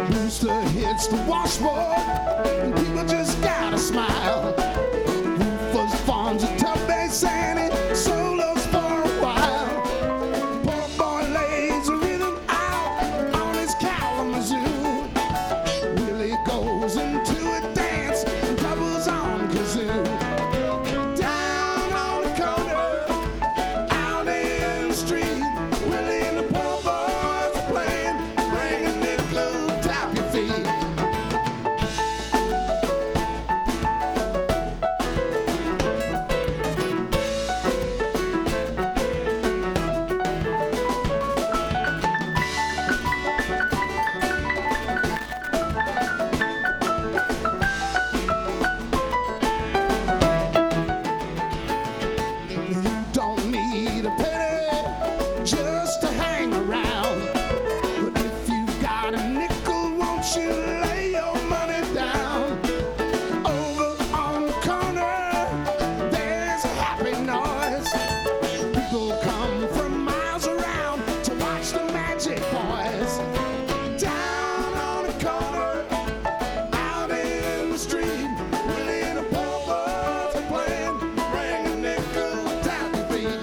Rooster hits the washboard, and people just gotta smile. Rufus farms a tough day Santa, solos for a while. Poor boy lays a rhythm out on his Kalamazoo. Willie goes into a dance and doubles on kazoo. Down on the corner, out in the street, Willie and the poor boys are playing. Bring a nickel, tap your feet. You don't need a penny just to hang around. But if you've got a nickel, won't you lay your money down? Over on the corner, there's a happy noise. People come from miles around to watch the Magic Boys. Down on the corner, out in the street, Willie and the poor boys are playing. Bring a nickel, tap your feet.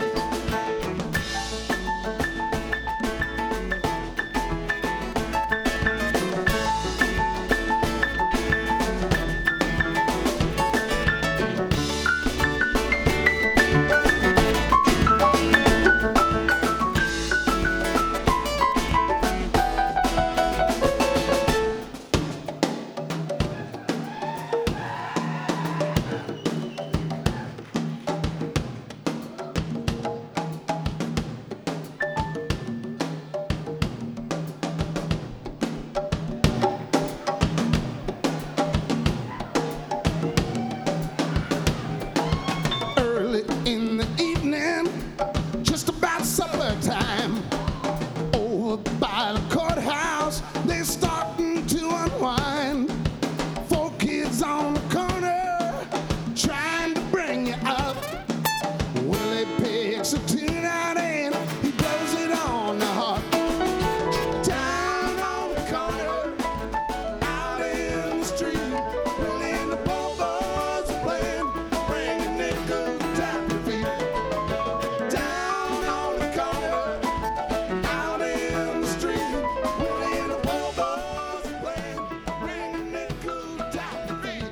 Early in the evening, just about supper time. Over by the courthouse, they're starting to unwind. Four kids on the corner, trying to bring you up. Willie picks a tune out and he blows it on the harp. Down on the corner, out in the street, Willie and the poor boys are playing. Bring a nickel, tap your feet. Down on the corner, out in the street, Willie and the poor boys are playing. Bring a nickel, tap your feet.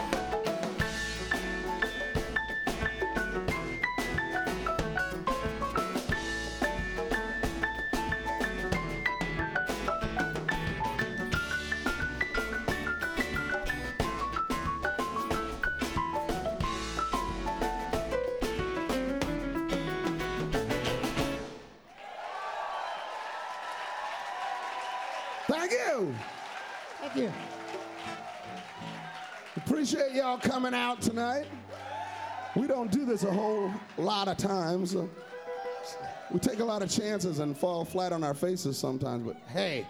Thank you. Thank you. Appreciate y'all coming out tonight. We don't do this a whole lot of times. We take a lot of chances and fall flat on our faces sometimes, but hey,